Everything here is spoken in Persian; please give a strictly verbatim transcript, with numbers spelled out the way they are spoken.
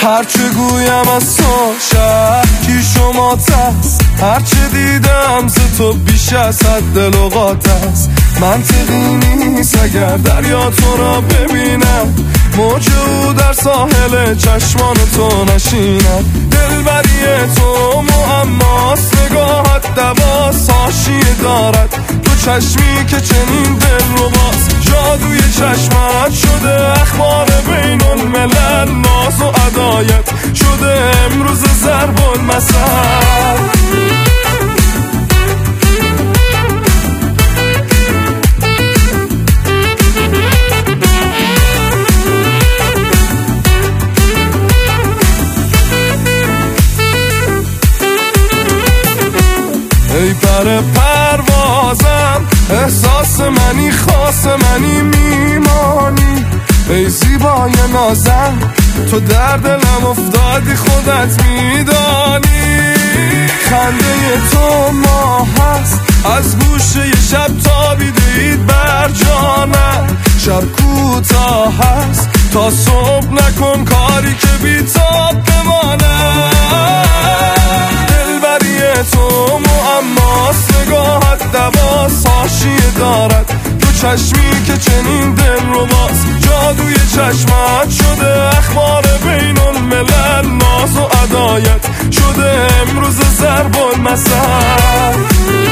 هرچه گویم از تو شکی شما تست، هرچه دیدم ز تو بیش از حد لغات است. منطقی نیست اگر دریا تو را ببینم، موج او در ساحل چشمان تو نشینم. دلبری تو معماست، نگاهت دواست، حاشیه دارد تو چشمی که چنین دل رو باز. جادوی چشمت شده اخبار بین الملل، ناز و عدایت شده امروز ضرب المثل. ای پر پروازم، احساس منی، خاص منی، میمانی. ای زیبای نازم، تو در دلم افتادی، خودت میدانی. خنده تو ماه هست، از گوشه ی شب تابیده اید بر جانم. شب کوتاه هست، تا صبح نکن کاری که بی‌تاب بمانم. دلبری تو معماست، نگاهت دواست، حاشیه دارد تو چشمی که چنین دل رو باز. جادوی چشمت شده اخبار بین الملل، ناز و عدایت شده امروز ضرب المثل.